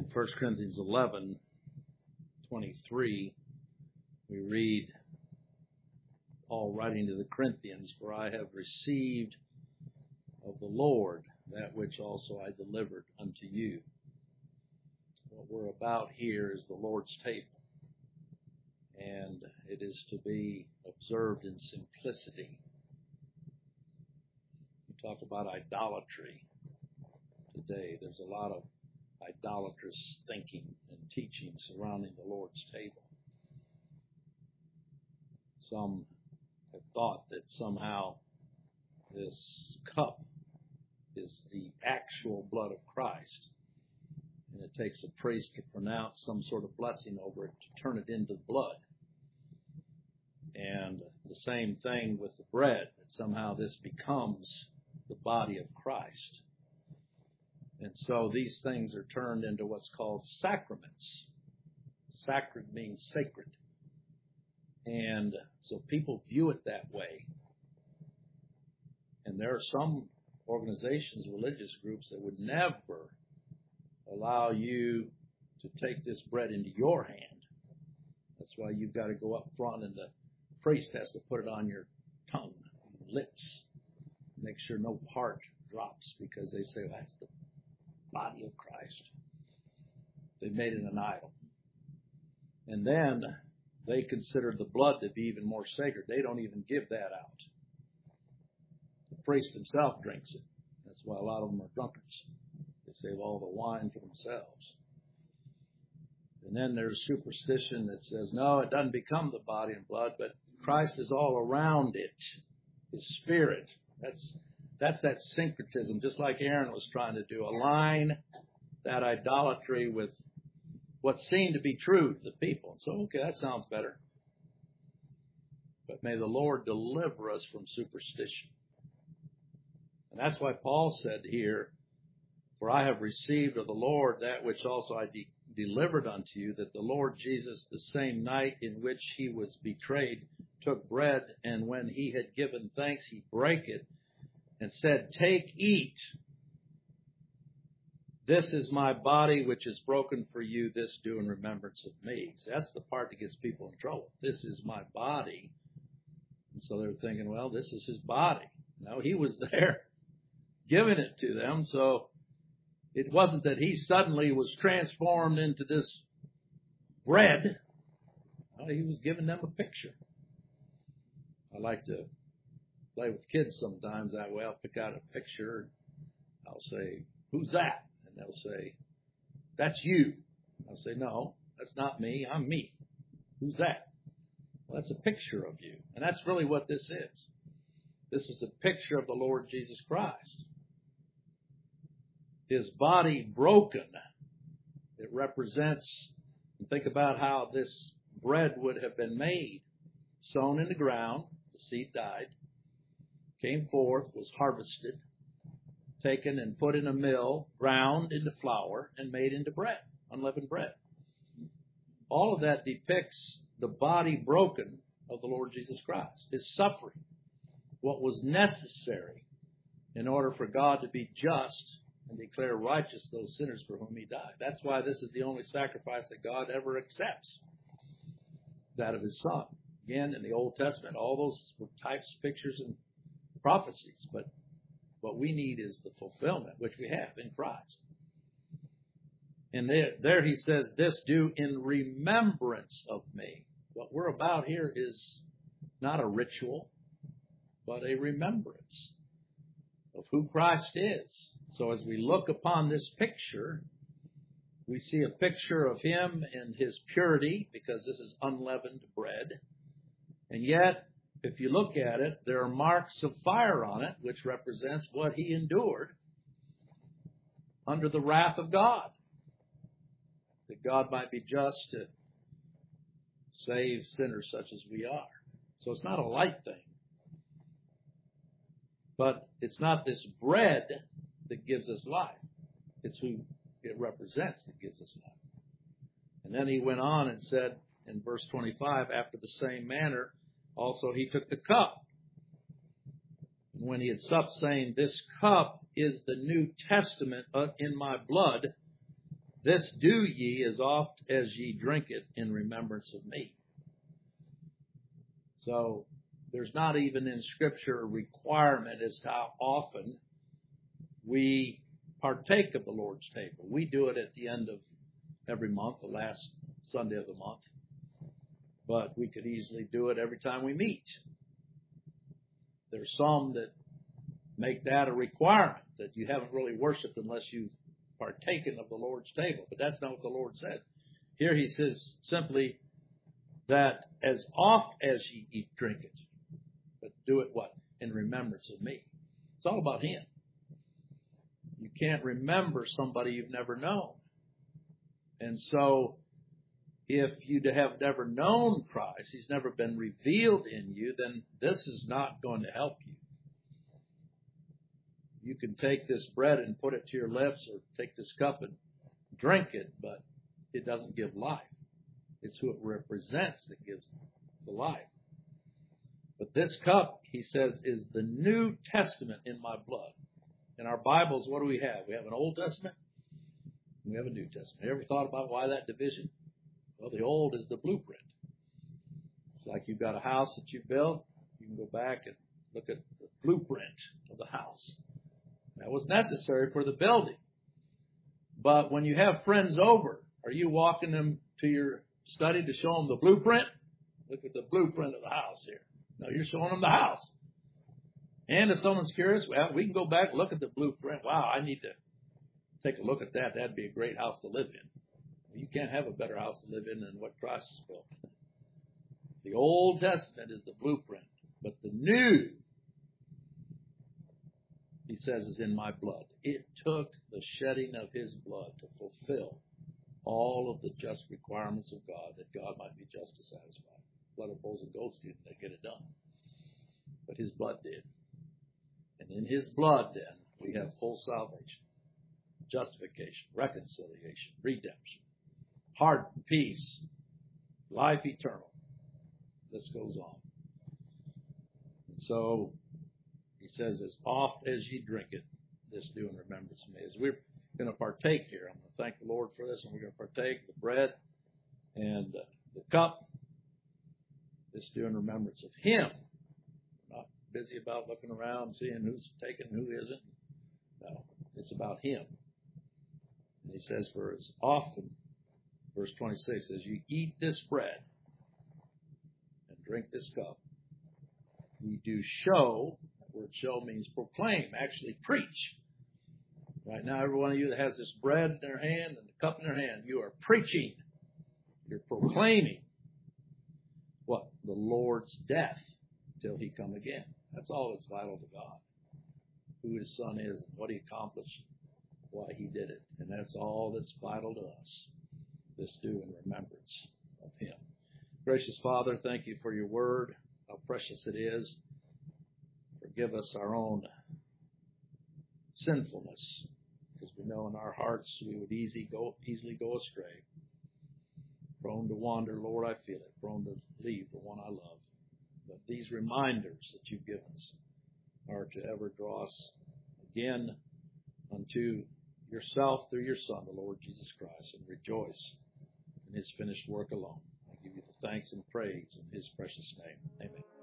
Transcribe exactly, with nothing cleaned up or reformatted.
In First Corinthians eleven twenty-three, we read Paul writing to the Corinthians, "For I have received of the Lord that which also I delivered unto you." What we're about here is the Lord's table, and it is to be observed in simplicity. We talk about idolatry today. There's a lot of idolatrous thinking and teaching surrounding the Lord's table. Some have thought that somehow this cup is the actual blood of Christ, and it takes a priest to pronounce some sort of blessing over it to turn it into blood. And the same thing with the bread, that somehow this becomes the body of Christ. And so these things are turned into what's called sacraments. Sacred means sacred. And so people view it that way. And there are some organizations, religious groups, that would never allow you to take this bread into your hand. That's why you've got to go up front and the priest has to put it on your tongue, lips, make sure no part drops, because they say, well, that's the body of Christ. They made it an idol. And then they consider the blood to be even more sacred. They don't even give that out. The priest himself drinks it. That's why a lot of them are drunkards. They save all the wine for themselves. And then there's superstition that says, no, it doesn't become the body and blood, but Christ is all around it, His Spirit. That's that's that syncretism, just like Aaron was trying to do. Align that idolatry with what seemed to be true to the people. So, okay, that sounds better. But may the Lord deliver us from superstition. And that's why Paul said here, "For I have received of the Lord that which also I de- delivered unto you, that the Lord Jesus, the same night in which He was betrayed, took bread, and when He had given thanks, He brake it, and said, Take, eat. This is my body, which is broken for you. This do in remembrance of me." See, that's the part that gets people in trouble. This is my body. And so they're thinking, well, this is His body. No, He was there giving it to them. So it wasn't that He suddenly was transformed into this bread. No, He was giving them a picture. I like to play with kids sometimes that way. I'll pick out a picture. I'll say, "Who's that?" And they'll say, "That's you." I'll say, "No, that's not me. I'm me." "Who's that?" "Well, that's a picture of you." And that's really what this is. This is a picture of the Lord Jesus Christ. His body broken. It represents, and think about how this bread would have been made. Sown in the ground, the seed died, came forth, was harvested, taken and put in a mill, ground into flour, and made into bread, unleavened bread. All of that depicts the body broken of the Lord Jesus Christ, His suffering, what was necessary in order for God to be just and declare righteous those sinners for whom He died. That's why this is the only sacrifice that God ever accepts, that of His Son. Again, in the Old Testament, all those were types, pictures, and prophecies, but what we need is the fulfillment, which we have in Christ. And there, there He says, "This do in remembrance of me." What we're about here is not a ritual, but a remembrance of who Christ is. So as we look upon this picture, we see a picture of Him in His purity, because this is unleavened bread. And yet, if you look at it, there are marks of fire on it, which represents what He endured under the wrath of God, that God might be just to save sinners such as we are. So it's not a light thing. But it's not this bread that gives us life. It's who it represents that gives us life. And then He went on and said in verse twenty-five, "After the same manner also He took the cup. And when He had supped, saying, This cup is the New Testament in my blood. This do ye as oft as ye drink it in remembrance of me. So there's not even in Scripture a requirement as to how often we partake of the Lord's table. We do it at the end of every month, the last Sunday of the month. But we could easily do it every time we meet. There's some that make that a requirement, that you haven't really worshiped unless you've partaken of the Lord's table. But that's not what the Lord said. Here he says simply that as oft as ye eat, drink it. But do it what? In remembrance of me. It's all about him. You can't remember somebody you've never known. And so, if you have never known Christ, he's never been revealed in you, then this is not going to help you. You can take this bread and put it to your lips, or take this cup and drink it, but it doesn't give life. It's who it represents that gives the life. But this cup, he says, is the New Testament in my blood. In our Bibles, what do we have? We have an Old Testament, and we have a New Testament. You ever thought about why that division? Well, the old is the blueprint. It's like you've got a house that you built. You can go back and look at the blueprint of the house. That was necessary for the building. But when you have friends over, are you walking them to your study to show them the blueprint? Look at the blueprint of the house here. No, you're showing them the house. And if someone's curious, well, we can go back and look at the blueprint. Wow, I need to take a look at that. That'd be a great house to live in. You can't have a better house to live in than what Christ has built. The Old Testament is the blueprint, but the New, he says, is in my blood. It took the shedding of his blood to fulfill all of the just requirements of God, that God might be just to satisfy. Blood of bulls and goats didn't get it done, but his blood did. And in his blood, then, we have full salvation, justification, reconciliation, redemption, heart peace, life eternal. This goes on. And so he says, as oft as ye drink it, this do in remembrance of me. As we're going to partake here, I'm going to thank the Lord for this, and we're going to partake the bread and uh, the cup. This do in remembrance of him. We're not busy about looking around, seeing who's taken, who isn't. No, it's about him. And he says, for as often, verse twenty-six, as you eat this bread and drink this cup, you do show, that word show means proclaim, actually preach. Right now, every one of you that has this bread in their hand and the cup in their hand, you are preaching. You're proclaiming what? The Lord's death till he come again. That's all that's vital to God. Who his Son is and what he accomplished, why he did it. And that's all that's vital to us. This do in remembrance of him. Gracious Father, thank you for your word, how precious it is. Forgive us our own sinfulness, because we know in our hearts we would easy go, easily go astray. Prone to wander, Lord, I feel it. Prone to leave the one I love. But these reminders that you've given us are to ever draw us again unto yourself through your Son, the Lord Jesus Christ, and rejoice in his finished work alone. I give you the thanks and praise in his precious name. Amen.